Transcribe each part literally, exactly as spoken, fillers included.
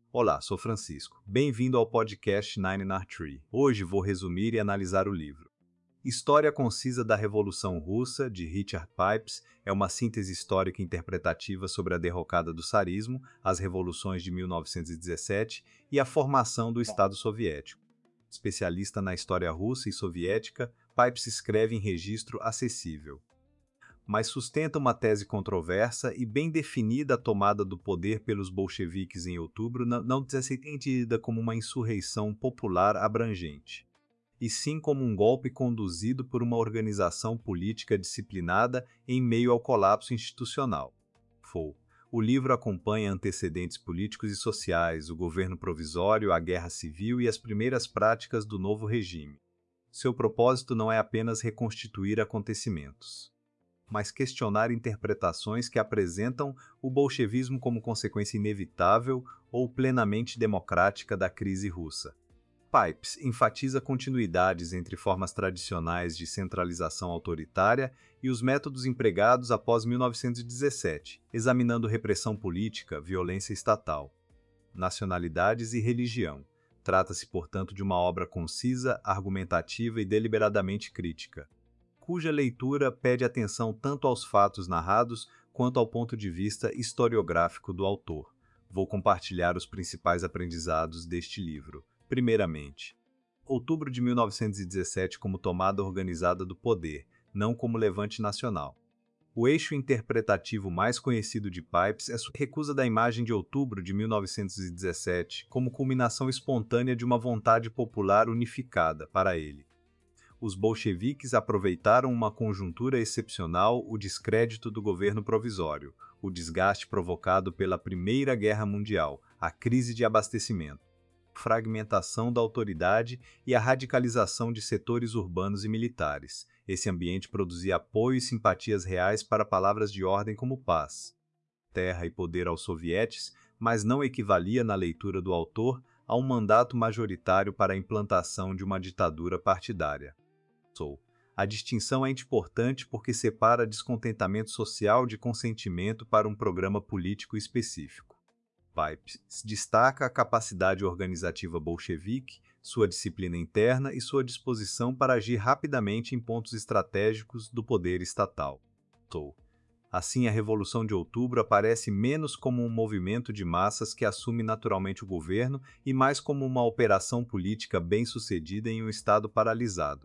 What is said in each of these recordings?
Olá, sou Francisco. Bem-vindo ao podcast Nine Nar Tree. Hoje vou resumir e analisar o livro. História Concisa da Revolução Russa, de Richard Pipes, é uma síntese histórica interpretativa sobre a derrocada do Tsarismo, as revoluções de mil novecentos e dezessete e a formação do Estado Soviético. Especialista na história russa e soviética, Pipes escreve em registro acessível, mas sustenta uma tese controversa e bem definida a tomada do poder pelos bolcheviques em outubro não, não deve ser entendida como uma insurreição popular abrangente, e sim como um golpe conduzido por uma organização política disciplinada em meio ao colapso institucional. Fou. O livro acompanha antecedentes políticos e sociais, o governo provisório, a guerra civil e as primeiras práticas do novo regime. Seu propósito não é apenas reconstituir acontecimentos, mas questionar interpretações que apresentam o bolchevismo como consequência inevitável ou plenamente democrática da crise russa. Pipes enfatiza continuidades entre formas tradicionais de centralização autoritária e os métodos empregados após mil novecentos e dezessete, examinando repressão política, violência estatal, nacionalidades e religião. Trata-se, portanto, de uma obra concisa, argumentativa e deliberadamente crítica, cuja leitura pede atenção tanto aos fatos narrados quanto ao ponto de vista historiográfico do autor. Vou compartilhar os principais aprendizados deste livro. Primeiramente, outubro de mil novecentos e dezessete como tomada organizada do poder, não como levante nacional. O eixo interpretativo mais conhecido de Pipes é sua recusa da imagem de outubro de mil novecentos e dezessete como culminação espontânea de uma vontade popular unificada para ele. Os bolcheviques aproveitaram uma conjuntura excepcional, o descrédito do governo provisório, o desgaste provocado pela Primeira Guerra Mundial, a crise de abastecimento, fragmentação da autoridade e a radicalização de setores urbanos e militares. Esse ambiente produzia apoio e simpatias reais para palavras de ordem como paz, terra e poder aos sovietes, mas não equivalia na leitura do autor a um mandato majoritário para a implantação de uma ditadura partidária. A distinção é importante porque separa descontentamento social de consentimento para um programa político específico. Pipes destaca a capacidade organizativa bolchevique, sua disciplina interna e sua disposição para agir rapidamente em pontos estratégicos do poder estatal. Assim, a Revolução de Outubro aparece menos como um movimento de massas que assume naturalmente o governo e mais como uma operação política bem-sucedida em um estado paralisado.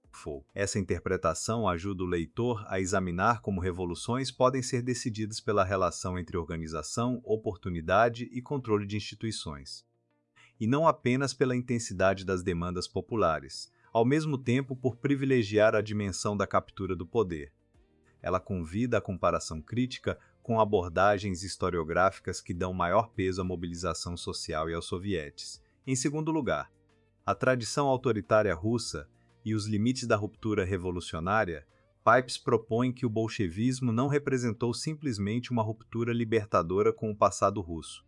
Essa interpretação ajuda o leitor a examinar como revoluções podem ser decididas pela relação entre organização, oportunidade e controle de instituições, e não apenas pela intensidade das demandas populares, ao mesmo tempo por privilegiar a dimensão da captura do poder. Ela convida à comparação crítica com abordagens historiográficas que dão maior peso à mobilização social e aos sovietes. Em segundo lugar, a tradição autoritária russa e os limites da ruptura revolucionária, Pipes propõe que o bolchevismo não representou simplesmente uma ruptura libertadora com o passado russo,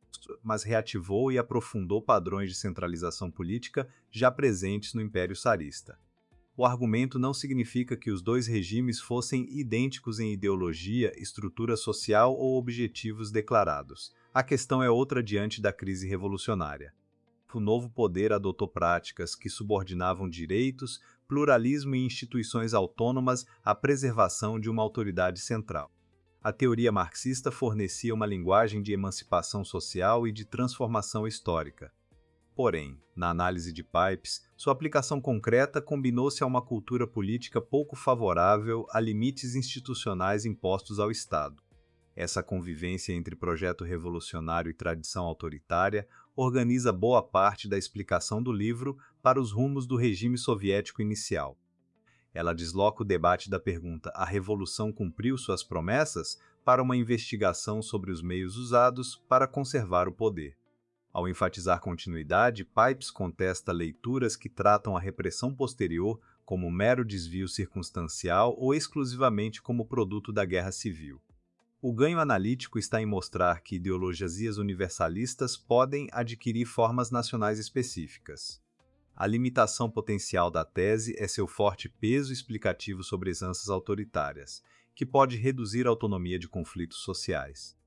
mas reativou e aprofundou padrões de centralização política já presentes no Império Tsarista. O argumento não significa que os dois regimes fossem idênticos em ideologia, estrutura social ou objetivos declarados. A questão é outra diante da crise revolucionária. O novo poder adotou práticas que subordinavam direitos, pluralismo e instituições autônomas à preservação de uma autoridade central. A teoria marxista fornecia uma linguagem de emancipação social e de transformação histórica. Porém, na análise de Pipes, sua aplicação concreta combinou-se a uma cultura política pouco favorável a limites institucionais impostos ao Estado. Essa convivência entre projeto revolucionário e tradição autoritária organiza boa parte da explicação do livro para os rumos do regime soviético inicial. Ela desloca o debate da pergunta "a revolução cumpriu suas promessas?" para uma investigação sobre os meios usados para conservar o poder. Ao enfatizar continuidade, Pipes contesta leituras que tratam a repressão posterior como mero desvio circunstancial ou exclusivamente como produto da guerra civil. O ganho analítico está em mostrar que ideologias universalistas podem adquirir formas nacionais específicas. A limitação potencial da tese é seu forte peso explicativo sobre heranças autoritárias, que pode reduzir a autonomia de conflitos sociais.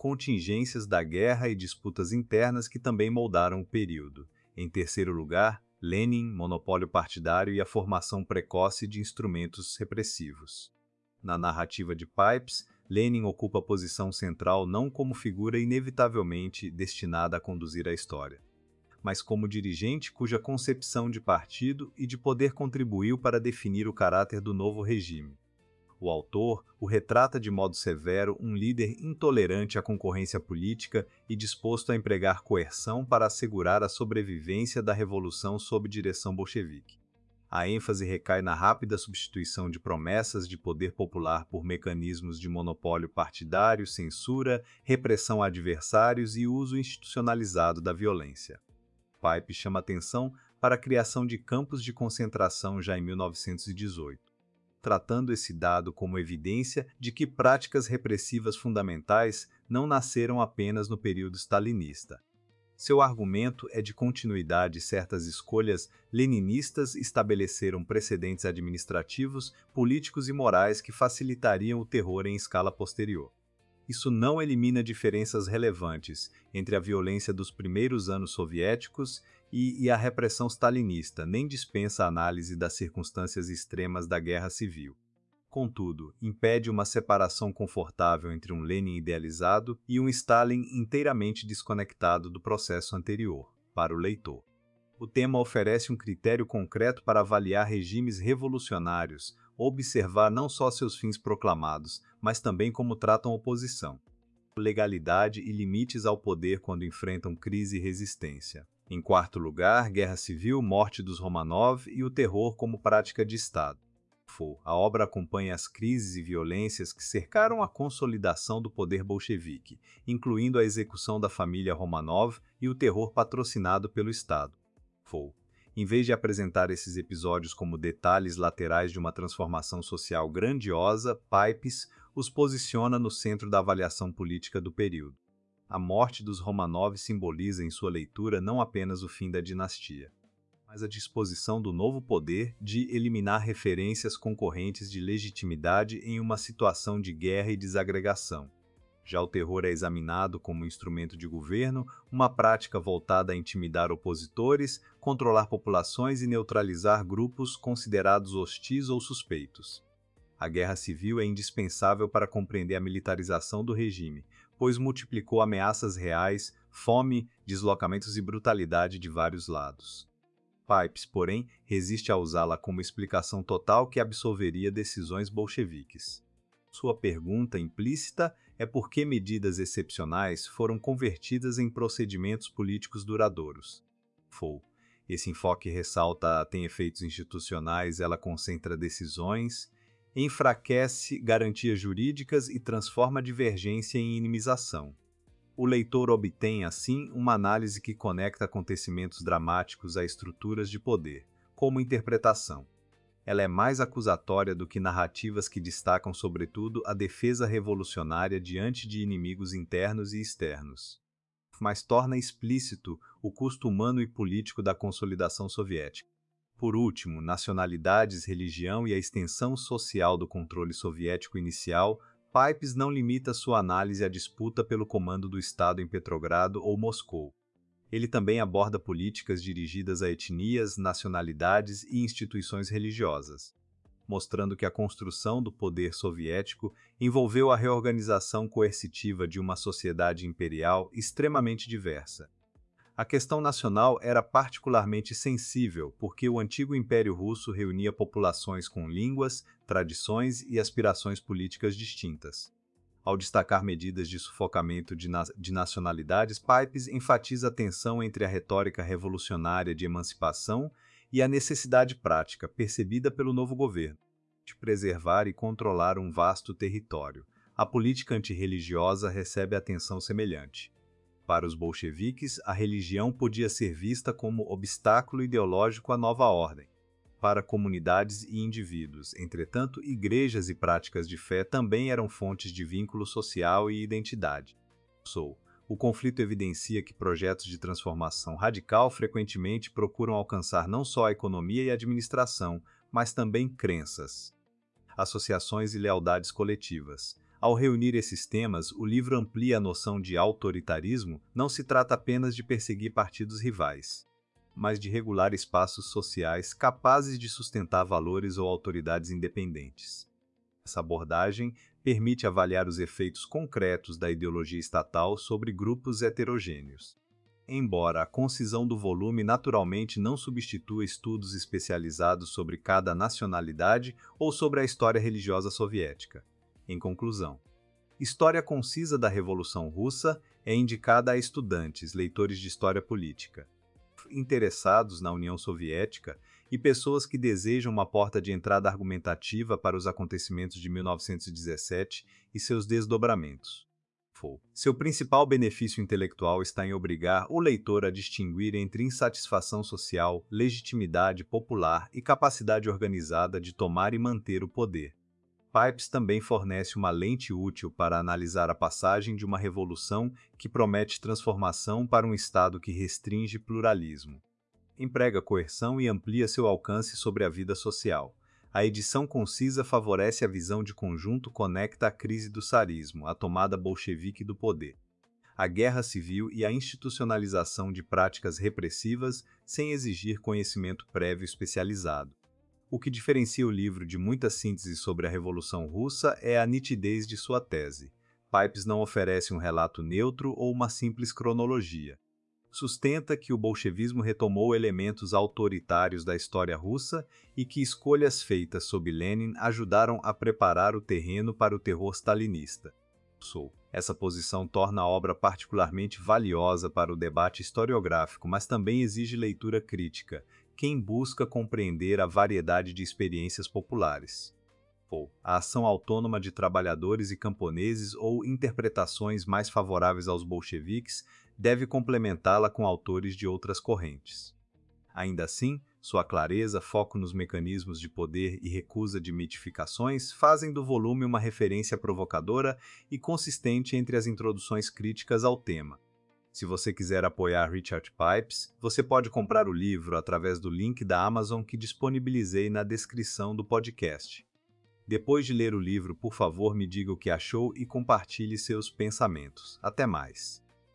contingências da guerra e disputas internas que também moldaram o período. Em terceiro lugar, Lenin, monopólio partidário e a formação precoce de instrumentos repressivos. Na narrativa de Pipes, Lenin ocupa a posição central não como figura inevitavelmente destinada a conduzir a história, mas como dirigente cuja concepção de partido e de poder contribuiu para definir o caráter do novo regime. O autor o retrata de modo severo um líder intolerante à concorrência política e disposto a empregar coerção para assegurar a sobrevivência da revolução sob direção bolchevique. A ênfase recai na rápida substituição de promessas de poder popular por mecanismos de monopólio partidário, censura, repressão a adversários e uso institucionalizado da violência. Pipes chama atenção para a criação de campos de concentração já em mil novecentos e dezoito, tratando esse dado como evidência de que práticas repressivas fundamentais não nasceram apenas no período stalinista. Seu argumento é de continuidade. Certas escolhas leninistas estabeleceram precedentes administrativos, políticos e morais que facilitariam o terror em escala posterior. Isso não elimina diferenças relevantes entre a violência dos primeiros anos soviéticos e, e a repressão stalinista, nem dispensa a análise das circunstâncias extremas da guerra civil. Contudo, impede uma separação confortável entre um Lenin idealizado e um Stalin inteiramente desconectado do processo anterior, para o leitor. O tema oferece um critério concreto para avaliar regimes revolucionários, observar não só seus fins proclamados, mas também como tratam a oposição, legalidade e limites ao poder quando enfrentam crise e resistência. Em quarto lugar, guerra civil, morte dos Romanov e o terror como prática de Estado. A obra acompanha as crises e violências que cercaram a consolidação do poder bolchevique, incluindo a execução da família Romanov e o terror patrocinado pelo Estado. Em vez de apresentar esses episódios como detalhes laterais de uma transformação social grandiosa, Pipes os posiciona no centro da avaliação política do período. A morte dos Romanov simboliza em sua leitura não apenas o fim da dinastia, mas a disposição do novo poder de eliminar referências concorrentes de legitimidade em uma situação de guerra e desagregação. Já o terror é examinado como instrumento de governo, uma prática voltada a intimidar opositores, controlar populações e neutralizar grupos considerados hostis ou suspeitos. A guerra civil é indispensável para compreender a militarização do regime, pois multiplicou ameaças reais, fome, deslocamentos e brutalidade de vários lados. Pipes, porém, resiste a usá-la como explicação total que absolveria decisões bolcheviques. Sua pergunta implícita é por que medidas excepcionais foram convertidas em procedimentos políticos duradouros. Esse enfoque ressalta tem efeitos institucionais, ela concentra decisões, enfraquece garantias jurídicas e transforma a divergência em inimização. O leitor obtém, assim, uma análise que conecta acontecimentos dramáticos a estruturas de poder, como interpretação. Ela é mais acusatória do que narrativas que destacam, sobretudo, a defesa revolucionária diante de inimigos internos e externos, mas torna explícito o custo humano e político da consolidação soviética. Por último, nacionalidades, religião e a extensão social do controle soviético inicial. Pipes não limita sua análise à disputa pelo comando do Estado em Petrogrado ou Moscou. Ele também aborda políticas dirigidas a etnias, nacionalidades e instituições religiosas, mostrando que a construção do poder soviético envolveu a reorganização coercitiva de uma sociedade imperial extremamente diversa. A questão nacional era particularmente sensível porque o antigo Império Russo reunia populações com línguas, tradições e aspirações políticas distintas. Ao destacar medidas de sufocamento de, na de nacionalidades, Pipes enfatiza a tensão entre a retórica revolucionária de emancipação e a necessidade prática, percebida pelo novo governo, de preservar e controlar um vasto território. A política antirreligiosa recebe atenção semelhante. Para os bolcheviques, a religião podia ser vista como obstáculo ideológico à nova ordem. Para comunidades e indivíduos, entretanto, igrejas e práticas de fé também eram fontes de vínculo social e identidade. O conflito evidencia que projetos de transformação radical frequentemente procuram alcançar não só a economia e a administração, mas também crenças, associações e lealdades coletivas. Ao reunir esses temas, o livro amplia a noção de autoritarismo. Não se trata apenas de perseguir partidos rivais, mas de regular espaços sociais capazes de sustentar valores ou autoridades independentes. Essa abordagem permite avaliar os efeitos concretos da ideologia estatal sobre grupos heterogêneos. Embora a concisão do volume naturalmente não substitua estudos especializados sobre cada nacionalidade ou sobre a história religiosa soviética. Em conclusão, História Concisa da Revolução Russa é indicada a estudantes, leitores de história política, interessados na União Soviética e pessoas que desejam uma porta de entrada argumentativa para os acontecimentos de mil novecentos e dezessete e seus desdobramentos. Seu principal benefício intelectual está em obrigar o leitor a distinguir entre insatisfação social, legitimidade popular e capacidade organizada de tomar e manter o poder. Pipes também fornece uma lente útil para analisar a passagem de uma revolução que promete transformação para um Estado que restringe pluralismo. Emprega coerção e amplia seu alcance sobre a vida social. A edição concisa favorece a visão de conjunto, conecta a crise do tsarismo, a tomada bolchevique do poder, a guerra civil e a institucionalização de práticas repressivas sem exigir conhecimento prévio especializado. O que diferencia o livro de muitas sínteses sobre a Revolução Russa é a nitidez de sua tese. Pipes não oferece um relato neutro ou uma simples cronologia. Sustenta que o bolchevismo retomou elementos autoritários da história russa e que escolhas feitas sob Lenin ajudaram a preparar o terreno para o terror stalinista. Essa posição torna a obra particularmente valiosa para o debate historiográfico, mas também exige leitura crítica, quem busca compreender a variedade de experiências populares. A ação autônoma de trabalhadores e camponeses ou interpretações mais favoráveis aos bolcheviques deve complementá-la com autores de outras correntes. Ainda assim, sua clareza, foco nos mecanismos de poder e recusa de mitificações fazem do volume uma referência provocadora e consistente entre as introduções críticas ao tema. Se você quiser apoiar Richard Pipes, você pode comprar o livro através do link da Amazon que disponibilizei na descrição do podcast. Depois de ler o livro, por favor, me diga o que achou e compartilhe seus pensamentos. Até mais!